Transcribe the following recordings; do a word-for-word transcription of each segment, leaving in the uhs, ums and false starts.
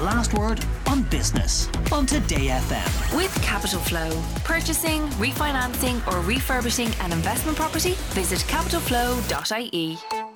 last word on business on Today F M. With Capital Flow. Purchasing, refinancing or refurbishing an investment property? Visit capital flow dot I E.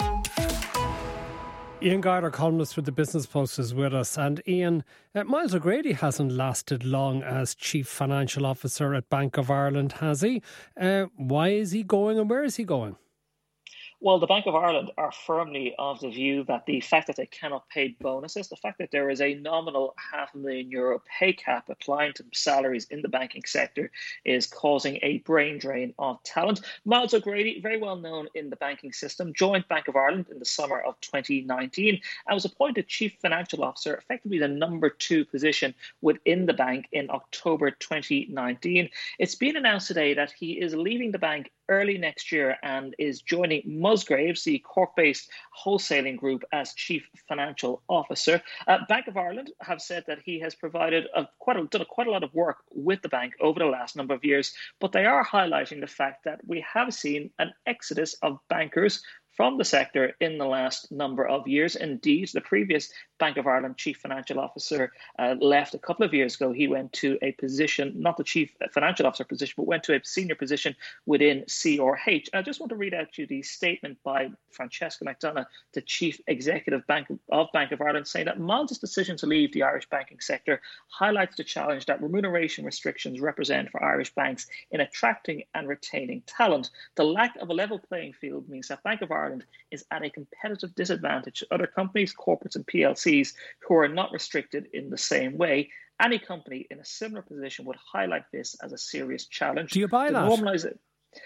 Ian Gardner, columnist with the Business Post, is with us. And Ian, uh, Miles O'Grady hasn't lasted long as Chief Financial Officer at Bank of Ireland, has he? Uh, why is he going and where is he going? Well, the Bank of Ireland are firmly of the view that the fact that they cannot pay bonuses, the fact that there is a nominal half a million euro pay cap applying to salaries in the banking sector is causing a brain drain of talent. Miles O'Grady, very well known in the banking system, joined Bank of Ireland in the summer of twenty nineteen and was appointed Chief Financial Officer, effectively the number two position within the bank in October twenty nineteen. It's been announced today that he is leaving the bank early next year and is joining Musgraves, the Cork-based wholesaling group, as Chief Financial Officer. Uh, Bank of Ireland have said that he has provided a, quite a, done a, quite a lot of work with the bank over the last number of years, but they are highlighting the fact that we have seen an exodus of bankers from the sector in the last number of years. Indeed, the previous Bank of Ireland Chief Financial Officer uh, left a couple of years ago. He went to a position, not the Chief Financial Officer position, but went to a senior position within C R H. And I just want to read out to you the statement by Francesca McDonagh, the Chief Executive Bank of Bank of Ireland, saying that Miles' decision to leave the Irish banking sector highlights the challenge that remuneration restrictions represent for Irish banks in attracting and retaining talent. The lack of a level playing field means that Bank of Ireland is at a competitive disadvantage to other companies, corporates and P L Cs who are not restricted in the same way. Any company in a similar position would highlight this as a serious challenge. Do you buy that? Normalise it.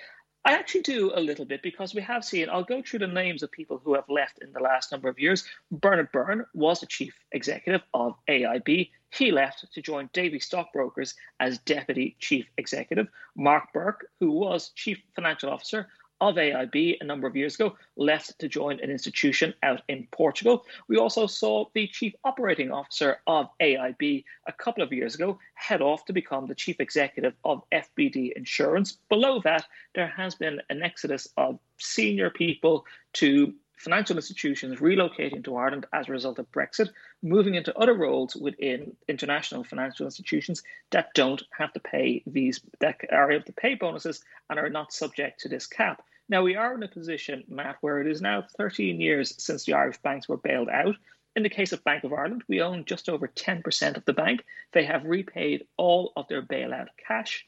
I actually do a little bit, because we have seen, I'll go through the names of people who have left in the last number of years. Bernard Byrne was the Chief Executive of A I B. He left to join Davy Stockbrokers as Deputy Chief Executive. Mark Burke, who was Chief Financial Officer of A I B a number of years ago, left to join an institution out in Portugal. We also saw the Chief Operating Officer of A I B a couple of years ago head off to become the Chief Executive of F B D Insurance. Below that, there has been an exodus of senior people to financial institutions relocating to Ireland as a result of Brexit, moving into other roles within international financial institutions that don't have to pay these, that are able to pay bonuses and are not subject to this cap. Now, we are in a position, Matt, where it is now thirteen years since the Irish banks were bailed out. In the case of Bank of Ireland, we own just over ten percent of the bank. They have repaid all of their bailout cash.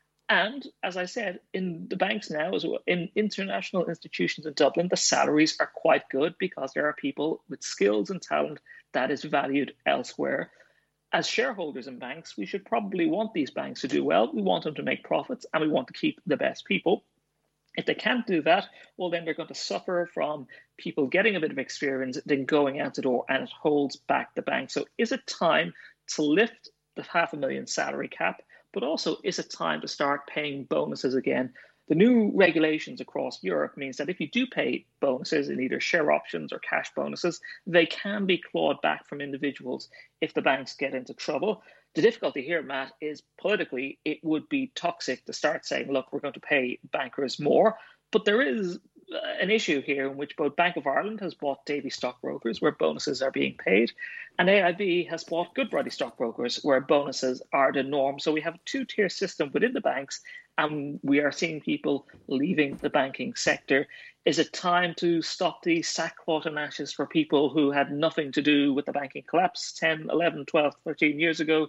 And as I said, in the banks now, as well, in international institutions in Dublin, the salaries are quite good because there are people with skills and talent that is valued elsewhere. As shareholders in banks, we should probably want these banks to do well. We want them to make profits and we want to keep the best people. If they can't do that, well, then they're going to suffer from people getting a bit of experience, then going out the door, and it holds back the bank. So is it time to lift the half a million salary cap? But also, is it time to start paying bonuses again? The new regulations across Europe means that if you do pay bonuses in either share options or cash bonuses, they can be clawed back from individuals if the banks get into trouble. The difficulty here, Matt, is politically it would be toxic to start saying, look, we're going to pay bankers more. But there is an issue here in which both Bank of Ireland has bought Davy Stockbrokers, where bonuses are being paid, and A I B has bought Goodbody Stockbrokers, where bonuses are the norm. So we have a two-tier system within the banks, and we are seeing people leaving the banking sector. Is it time to stop the sackcloth and ashes for people who had nothing to do with the banking collapse ten, eleven, twelve, thirteen years ago?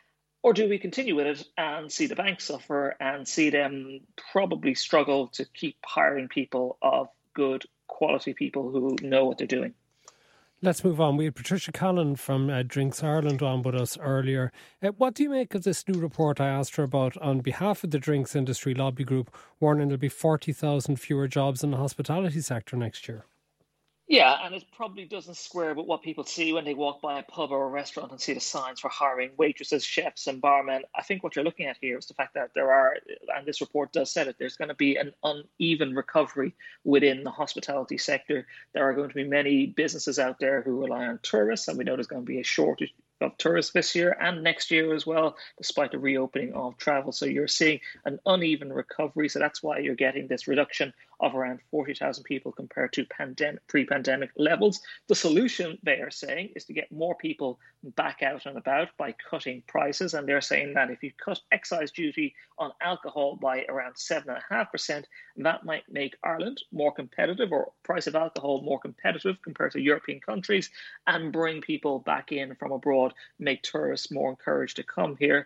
Or do we continue with it and see the banks suffer and see them probably struggle to keep hiring people of good quality people who know what they're doing? Let's move on. We had Patricia Callan from uh, Drinks Ireland on with us earlier. Uh, what do you make of this new report I asked her about on behalf of the drinks industry lobby group, warning there'll be forty thousand fewer jobs in the hospitality sector next year? Yeah, and it probably doesn't square with what people see when they walk by a pub or a restaurant and see the signs for hiring waitresses, chefs and barmen. I think what you're looking at here is the fact that there are, and this report does say it, there's going to be an uneven recovery within the hospitality sector. There are going to be many businesses out there who rely on tourists, and we know there's going to be a shortage of tourists this year and next year as well, despite the reopening of travel. So you're seeing an uneven recovery. So that's why you're getting this reduction of around forty thousand people compared to pandemic, pre-pandemic levels. The solution, they are saying, is to get more people back out and about by cutting prices. And they're saying that if you cut excise duty on alcohol by around seven point five percent, that might make Ireland more competitive, or price of alcohol more competitive compared to European countries, and bring people back in from abroad, make tourists more encouraged to come here.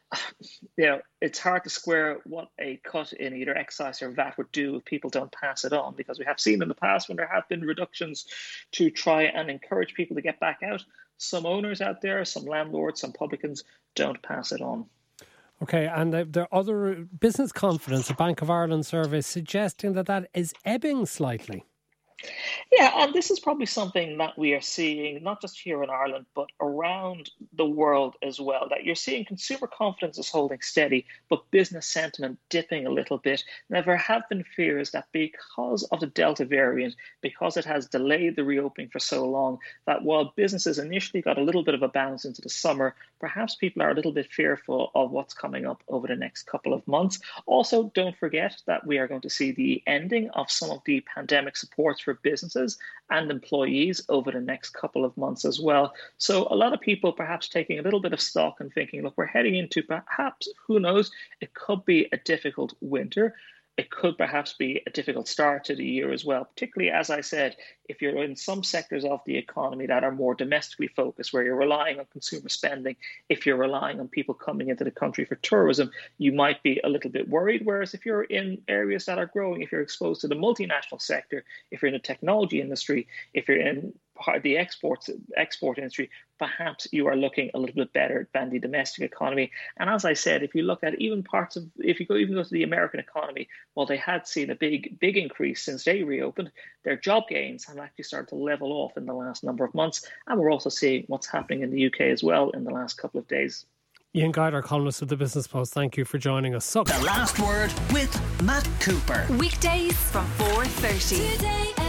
You know, it's hard to square what a cut in either excise or V A T would do if people don't pass it on, because we have seen in the past when there have been reductions to try and encourage people to get back out, some owners out there, some landlords, some publicans don't pass it on. Okay, and there are other business confidence, a Bank of Ireland survey suggesting that that is ebbing slightly. Yeah, and this is probably something that we are seeing not just here in Ireland, but around the world as well, that you're seeing consumer confidence is holding steady, but business sentiment dipping a little bit. Now, there have been fears that because of the Delta variant, because it has delayed the reopening for so long, that while businesses initially got a little bit of a bounce into the summer, perhaps people are a little bit fearful of what's coming up over the next couple of months. Also, don't forget that we are going to see the ending of some of the pandemic supports for businesses and employees over the next couple of months as well. So a lot of people perhaps taking a little bit of stock and thinking, look, we're heading into perhaps, who knows, it could be a difficult winter. It could perhaps be a difficult start to the year as well, particularly, as I said, if you're in some sectors of the economy that are more domestically focused, where you're relying on consumer spending, if you're relying on people coming into the country for tourism, you might be a little bit worried. Whereas if you're in areas that are growing, if you're exposed to the multinational sector, if you're in the technology industry, if you're in part of the exports export industry, perhaps you are looking a little bit better than the domestic economy. And as I said, if you look at even parts of, if you go even go to the American economy, while they had seen a big, big increase since they reopened, their job gains have actually started to level off in the last number of months. And we're also seeing what's happening in the U K as well in the last couple of days. Ian Guider, columnist of the Business Post, thank you for joining us. So, The Last Word with Matt Cooper. Weekdays from four thirty. Today